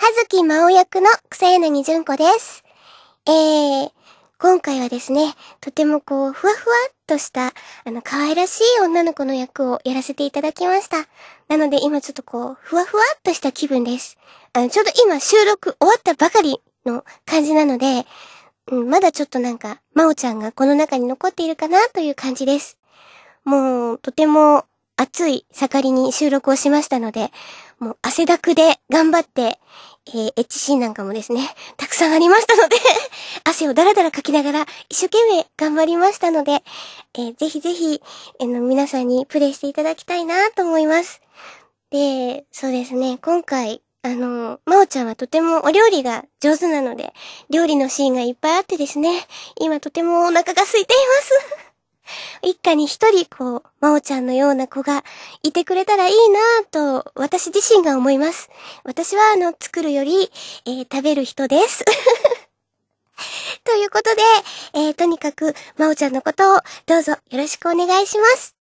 月真央役の草柳純子です。今回はですね、とてもふわふわっとした、可愛らしい女の子の役をやらせていただきました。なので今ちょっとふわふわっとした気分です。ちょうど今収録終わったばかりの感じなので、まだちょっと真央ちゃんがこの中に残っているかなという感じです。もう、とても暑い盛りに収録をしましたので、もう汗だくで頑張って、エッチシーンなんかもですね、たくさんありましたので、汗をだらだらかきながら一生懸命頑張りましたので、ぜひぜひ、皆さんにプレイしていただきたいなと思います。で、そうですね、今回、真央ちゃんはとてもお料理が上手なので、料理のシーンがいっぱいあってですね、今とてもお腹が空いています。一家に一人真央ちゃんのような子がいてくれたらいいなぁと私自身が思います。私は作るより、食べる人です。ということで、とにかく真央ちゃんのことをどうぞよろしくお願いします。